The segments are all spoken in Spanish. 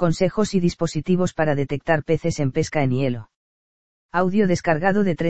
Consejos y dispositivos para detectar peces en pesca en hielo. Audio descargado de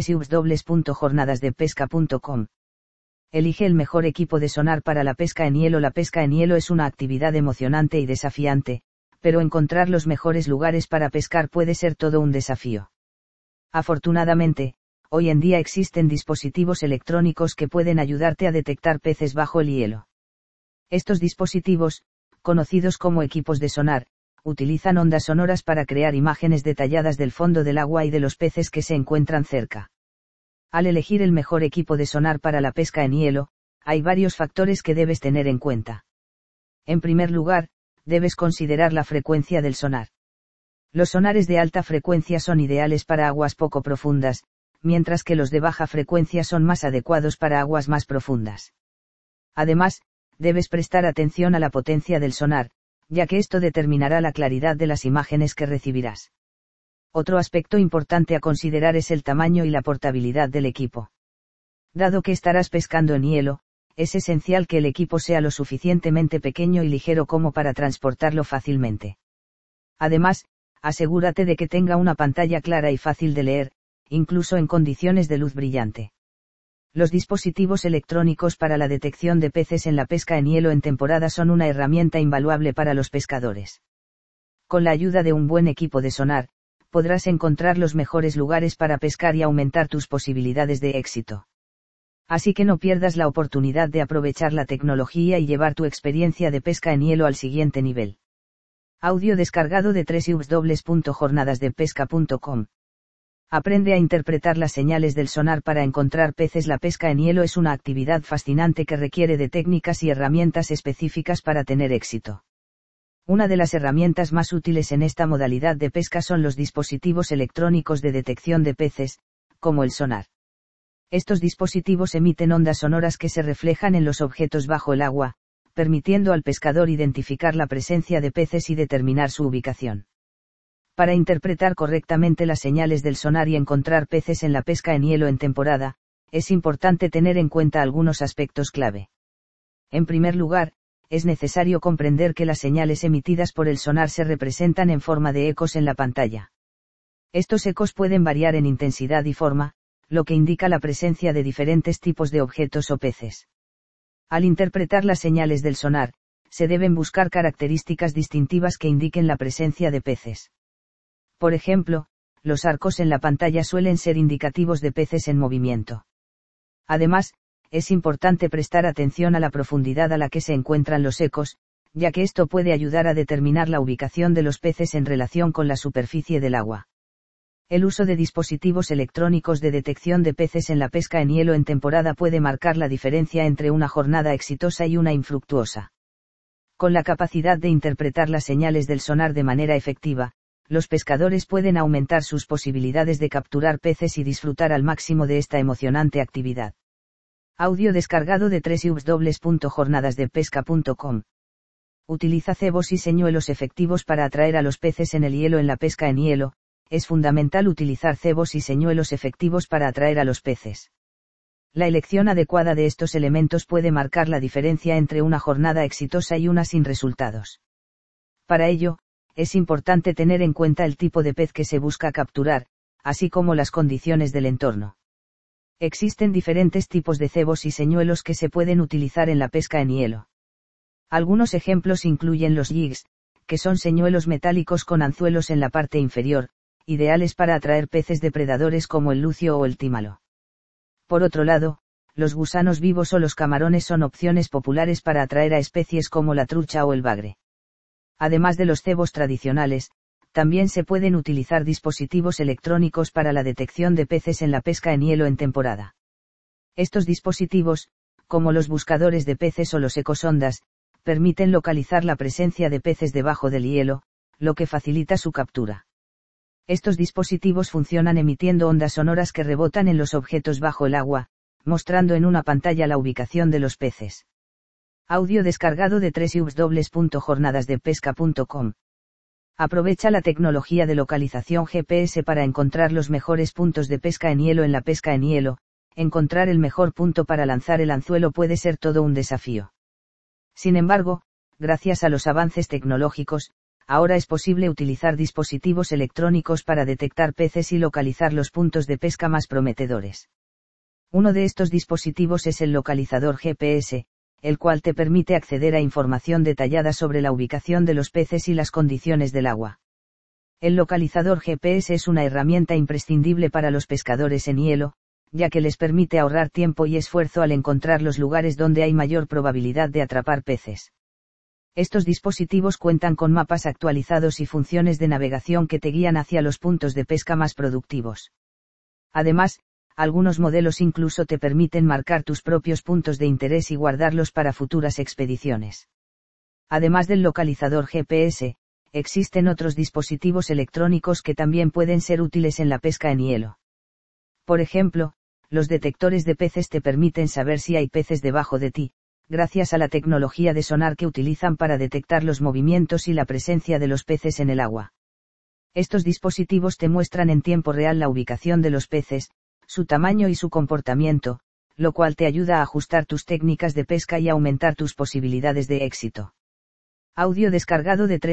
www.jornadasdepesca.com. Elige el mejor equipo de sonar para la pesca en hielo. La pesca en hielo es una actividad emocionante y desafiante, pero encontrar los mejores lugares para pescar puede ser todo un desafío. Afortunadamente, hoy en día existen dispositivos electrónicos que pueden ayudarte a detectar peces bajo el hielo. Estos dispositivos, conocidos como equipos de sonar, utilizan ondas sonoras para crear imágenes detalladas del fondo del agua y de los peces que se encuentran cerca. Al elegir el mejor equipo de sonar para la pesca en hielo, hay varios factores que debes tener en cuenta. En primer lugar, debes considerar la frecuencia del sonar. Los sonares de alta frecuencia son ideales para aguas poco profundas, mientras que los de baja frecuencia son más adecuados para aguas más profundas. Además, debes prestar atención a la potencia del sonar, ya que esto determinará la claridad de las imágenes que recibirás. Otro aspecto importante a considerar es el tamaño y la portabilidad del equipo. Dado que estarás pescando en hielo, es esencial que el equipo sea lo suficientemente pequeño y ligero como para transportarlo fácilmente. Además, asegúrate de que tenga una pantalla clara y fácil de leer, incluso en condiciones de luz brillante. Los dispositivos electrónicos para la detección de peces en la pesca en hielo en temporada son una herramienta invaluable para los pescadores. Con la ayuda de un buen equipo de sonar, podrás encontrar los mejores lugares para pescar y aumentar tus posibilidades de éxito. Así que no pierdas la oportunidad de aprovechar la tecnología y llevar tu experiencia de pesca en hielo al siguiente nivel. Audio descargado de www.jornadasdepesca.com. Aprende a interpretar las señales del sonar para encontrar peces. La pesca en hielo es una actividad fascinante que requiere de técnicas y herramientas específicas para tener éxito. Una de las herramientas más útiles en esta modalidad de pesca son los dispositivos electrónicos de detección de peces, como el sonar. Estos dispositivos emiten ondas sonoras que se reflejan en los objetos bajo el agua, permitiendo al pescador identificar la presencia de peces y determinar su ubicación. Para interpretar correctamente las señales del sonar y encontrar peces en la pesca en hielo en temporada, es importante tener en cuenta algunos aspectos clave. En primer lugar, es necesario comprender que las señales emitidas por el sonar se representan en forma de ecos en la pantalla. Estos ecos pueden variar en intensidad y forma, lo que indica la presencia de diferentes tipos de objetos o peces. Al interpretar las señales del sonar, se deben buscar características distintivas que indiquen la presencia de peces. Por ejemplo, los arcos en la pantalla suelen ser indicativos de peces en movimiento. Además, es importante prestar atención a la profundidad a la que se encuentran los ecos, ya que esto puede ayudar a determinar la ubicación de los peces en relación con la superficie del agua. El uso de dispositivos electrónicos de detección de peces en la pesca en hielo en temporada puede marcar la diferencia entre una jornada exitosa y una infructuosa. Con la capacidad de interpretar las señales del sonar de manera efectiva, los pescadores pueden aumentar sus posibilidades de capturar peces y disfrutar al máximo de esta emocionante actividad. Audio descargado de www.jornadasdepesca.com. Utiliza cebos y señuelos efectivos para atraer a los peces en el hielo. En la pesca en hielo, es fundamental utilizar cebos y señuelos efectivos para atraer a los peces. La elección adecuada de estos elementos puede marcar la diferencia entre una jornada exitosa y una sin resultados. Para ello, es importante tener en cuenta el tipo de pez que se busca capturar, así como las condiciones del entorno. Existen diferentes tipos de cebos y señuelos que se pueden utilizar en la pesca en hielo. Algunos ejemplos incluyen los jigs, que son señuelos metálicos con anzuelos en la parte inferior, ideales para atraer peces depredadores como el lucio o el tímalo. Por otro lado, los gusanos vivos o los camarones son opciones populares para atraer a especies como la trucha o el bagre. Además de los cebos tradicionales, también se pueden utilizar dispositivos electrónicos para la detección de peces en la pesca en hielo en temporada. Estos dispositivos, como los buscadores de peces o los ecosondas, permiten localizar la presencia de peces debajo del hielo, lo que facilita su captura. Estos dispositivos funcionan emitiendo ondas sonoras que rebotan en los objetos bajo el agua, mostrando en una pantalla la ubicación de los peces. Audio descargado de www.jornadasdepesca.com. Aprovecha la tecnología de localización GPS para encontrar los mejores puntos de pesca en hielo. En la pesca en hielo, encontrar el mejor punto para lanzar el anzuelo puede ser todo un desafío. Sin embargo, gracias a los avances tecnológicos, ahora es posible utilizar dispositivos electrónicos para detectar peces y localizar los puntos de pesca más prometedores. Uno de estos dispositivos es el localizador GPS, el cual te permite acceder a información detallada sobre la ubicación de los peces y las condiciones del agua. El localizador GPS es una herramienta imprescindible para los pescadores en hielo, ya que les permite ahorrar tiempo y esfuerzo al encontrar los lugares donde hay mayor probabilidad de atrapar peces. Estos dispositivos cuentan con mapas actualizados y funciones de navegación que te guían hacia los puntos de pesca más productivos. Además, algunos modelos incluso te permiten marcar tus propios puntos de interés y guardarlos para futuras expediciones. Además del localizador GPS, existen otros dispositivos electrónicos que también pueden ser útiles en la pesca en hielo. Por ejemplo, los detectores de peces te permiten saber si hay peces debajo de ti, gracias a la tecnología de sonar que utilizan para detectar los movimientos y la presencia de los peces en el agua. Estos dispositivos te muestran en tiempo real la ubicación de los peces, su tamaño y su comportamiento, lo cual te ayuda a ajustar tus técnicas de pesca y aumentar tus posibilidades de éxito. Audio descargado de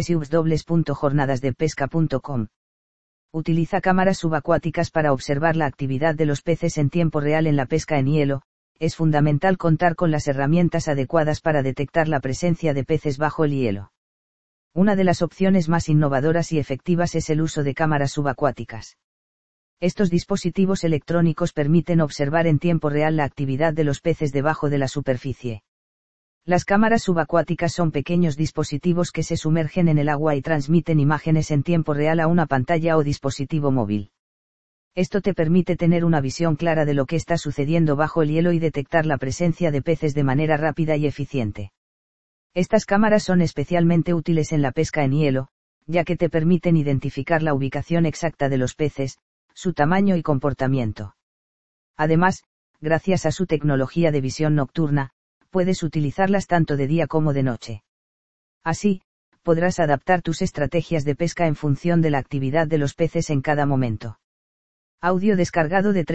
www.jornadasdepesca.com. Utiliza cámaras subacuáticas para observar la actividad de los peces en tiempo real en la pesca en hielo. Es fundamental contar con las herramientas adecuadas para detectar la presencia de peces bajo el hielo. Una de las opciones más innovadoras y efectivas es el uso de cámaras subacuáticas. Estos dispositivos electrónicos permiten observar en tiempo real la actividad de los peces debajo de la superficie. Las cámaras subacuáticas son pequeños dispositivos que se sumergen en el agua y transmiten imágenes en tiempo real a una pantalla o dispositivo móvil. Esto te permite tener una visión clara de lo que está sucediendo bajo el hielo y detectar la presencia de peces de manera rápida y eficiente. Estas cámaras son especialmente útiles en la pesca en hielo, ya que te permiten identificar la ubicación exacta de los peces, su tamaño y comportamiento. Además, gracias a su tecnología de visión nocturna, puedes utilizarlas tanto de día como de noche. Así, podrás adaptar tus estrategias de pesca en función de la actividad de los peces en cada momento. Audio descargado de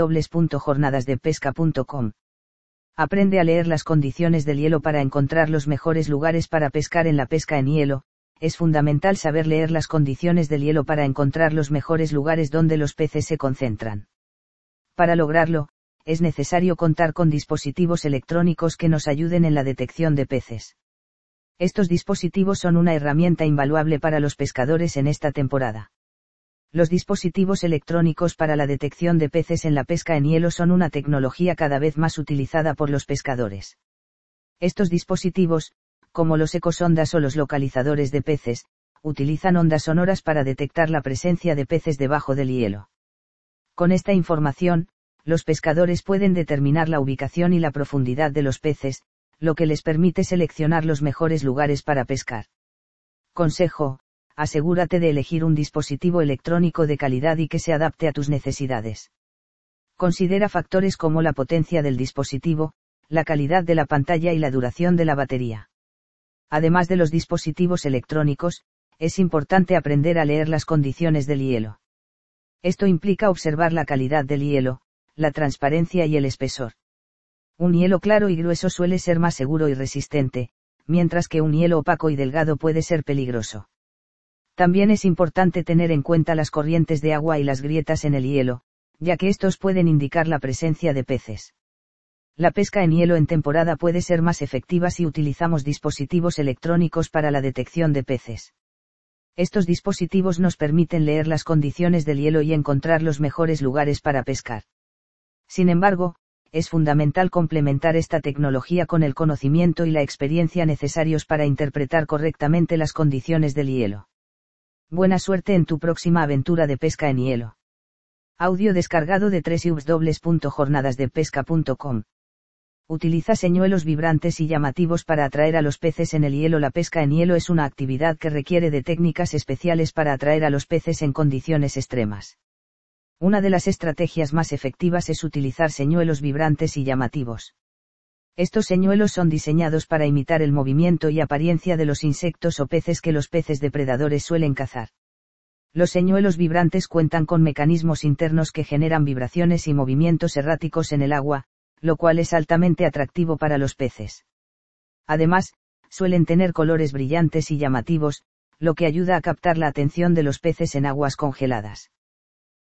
www.jornadasdepesca.com. Aprende a leer las condiciones del hielo para encontrar los mejores lugares para pescar en la pesca en hielo. Es fundamental saber leer las condiciones del hielo para encontrar los mejores lugares donde los peces se concentran. Para lograrlo, es necesario contar con dispositivos electrónicos que nos ayuden en la detección de peces. Estos dispositivos son una herramienta invaluable para los pescadores en esta temporada. Los dispositivos electrónicos para la detección de peces en la pesca en hielo son una tecnología cada vez más utilizada por los pescadores. Estos dispositivos, como los ecosondas o los localizadores de peces, utilizan ondas sonoras para detectar la presencia de peces debajo del hielo. Con esta información, los pescadores pueden determinar la ubicación y la profundidad de los peces, lo que les permite seleccionar los mejores lugares para pescar. Consejo: asegúrate de elegir un dispositivo electrónico de calidad y que se adapte a tus necesidades. Considera factores como la potencia del dispositivo, la calidad de la pantalla y la duración de la batería. Además de los dispositivos electrónicos, es importante aprender a leer las condiciones del hielo. Esto implica observar la calidad del hielo, la transparencia y el espesor. Un hielo claro y grueso suele ser más seguro y resistente, mientras que un hielo opaco y delgado puede ser peligroso. También es importante tener en cuenta las corrientes de agua y las grietas en el hielo, ya que estos pueden indicar la presencia de peces. La pesca en hielo en temporada puede ser más efectiva si utilizamos dispositivos electrónicos para la detección de peces. Estos dispositivos nos permiten leer las condiciones del hielo y encontrar los mejores lugares para pescar. Sin embargo, es fundamental complementar esta tecnología con el conocimiento y la experiencia necesarios para interpretar correctamente las condiciones del hielo. Buena suerte en tu próxima aventura de pesca en hielo. Audio descargado de www.jornadasdepesca.com. Utiliza señuelos vibrantes y llamativos para atraer a los peces en el hielo. La pesca en hielo es una actividad que requiere de técnicas especiales para atraer a los peces en condiciones extremas. Una de las estrategias más efectivas es utilizar señuelos vibrantes y llamativos. Estos señuelos son diseñados para imitar el movimiento y apariencia de los insectos o peces que los peces depredadores suelen cazar. Los señuelos vibrantes cuentan con mecanismos internos que generan vibraciones y movimientos erráticos en el agua, lo cual es altamente atractivo para los peces. Además, suelen tener colores brillantes y llamativos, lo que ayuda a captar la atención de los peces en aguas congeladas.